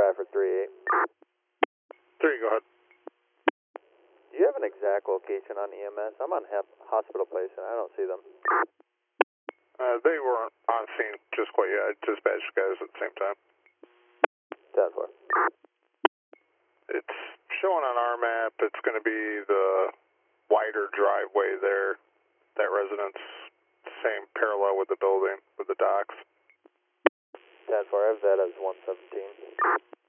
Bradford 3-8. 3, go ahead. Do you have an exact location on EMS? I'm on Hospital Place and I don't see them. They weren't on scene just quite yet. I dispatched guys at the same time. 10-4. It's showing on our map. It's going to be the wider driveway there. That residence, same parallel with the building, with the docks. 10-4, I have that as 117.